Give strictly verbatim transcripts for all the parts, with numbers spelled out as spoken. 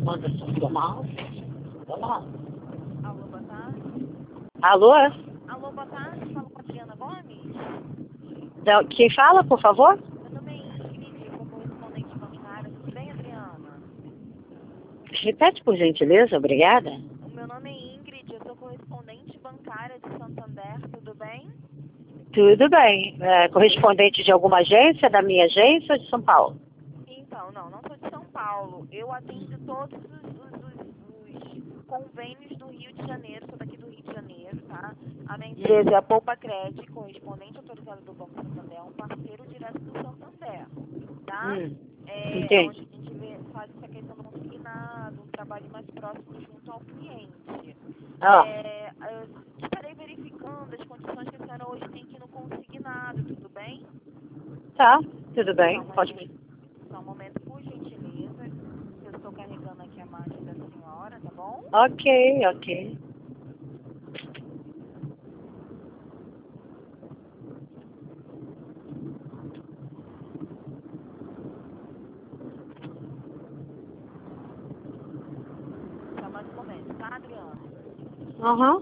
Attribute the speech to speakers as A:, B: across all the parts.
A: Manda normal. Vamos lá.
B: Alô, boa tarde.
A: Alô?
B: Alô, boa tarde. Falo com a Adriana Gomes.
A: Da- Quem fala, por favor?
B: Meu nome é Ingrid, eu sou correspondente bancária. Tudo bem, Adriana?
A: Repete, por gentileza, obrigada.
B: O meu nome é Ingrid, eu sou correspondente bancária de Santander. Tudo bem?
A: Tudo bem. É, correspondente de alguma agência, da minha agência ou de São Paulo?
B: Então, não, não sou de São Paulo. Eu atendo todos os, os, os, os convênios do Rio de Janeiro. Sou daqui do Rio de Janeiro, tá? A minha empresa é a Poupa Cred, correspondente autorizado do Banco Santander, é um parceiro direto do Santander, tá?
A: Hum,
B: É
A: entendi.
B: onde a gente vê, faz essa questão do consignado, um trabalho mais próximo junto ao cliente.
A: Ó,
B: É, eu estarei verificando as condições que a senhora hoje tem aqui no consignado, tudo bem?
A: tá, tudo
B: Só
A: bem,
B: um
A: pode
B: momento,
A: me...
B: só um momento, por gentileza. Eu estou carregando aqui a margem da senhora, tá bom?
A: Ok, ok.
B: Só mais um momento, tá, Adriana?
A: Aham.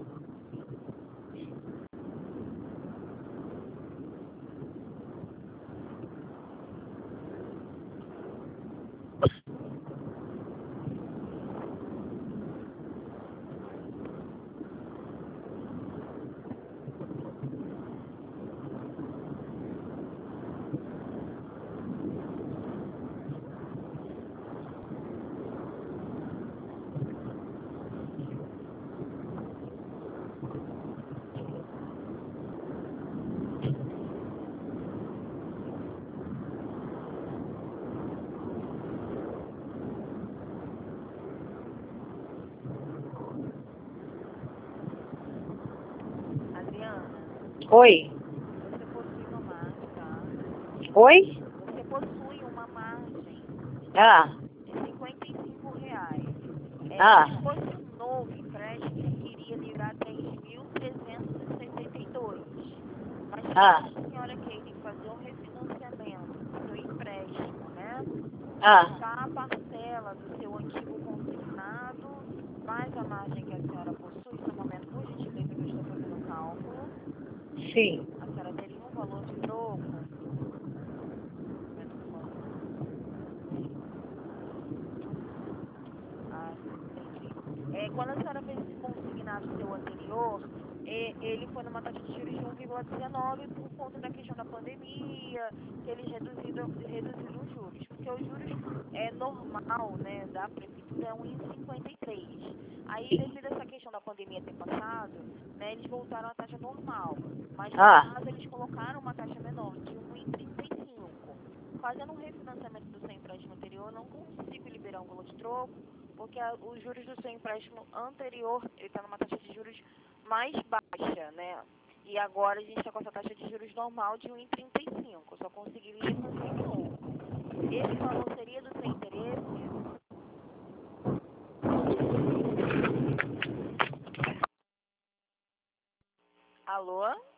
B: Adriana,
A: Oi?
B: você possui uma margem, tá? Você,
A: Oi?
B: você possui uma margem
A: Ah,
B: de cinquenta e cinco reais. É,
A: ah,
B: se fosse um novo empréstimo, iria livrar três mil trezentos e sessenta e dois. Mas
A: ah,
B: caso a senhora queira fazer um refinanciamento do seu empréstimo, né?
A: ah,
B: Quitar a parcela do seu antigo consignado, mais a margem que a senhora possui, no momento, por gentileza, que eu estou fazendo o cálculo,
A: sim.
B: a senhora teria um valor de troco. No momento, por favor. Ah, entendi. É, quando a senhora fez esse consignado seu anterior, é, ele foi numa taxa de juros de um vírgula dezenove por conta da questão da pandemia, que eles reduziram, reduziram os juros. Porque os juros é normal, né, da prefeitura é um vírgula cinquenta e três. Aí, devido a essa questão da pandemia ter passado, né, eles voltaram à taxa normal. Mas, no
A: Ah,
B: caso, eles colocaram uma taxa menor, de um vírgula trinta e cinco. Fazendo um refinanciamento do seu empréstimo anterior, eu não consigo liberar um valor de troco, porque a, os juros do seu empréstimo anterior, ele está numa taxa de juros mais baixa, né? E agora a gente está com essa taxa de juros normal de um vírgula trinta e cinco. Eu só conseguiria fazer um troco. Esse valor seria do seu interesse? Alô?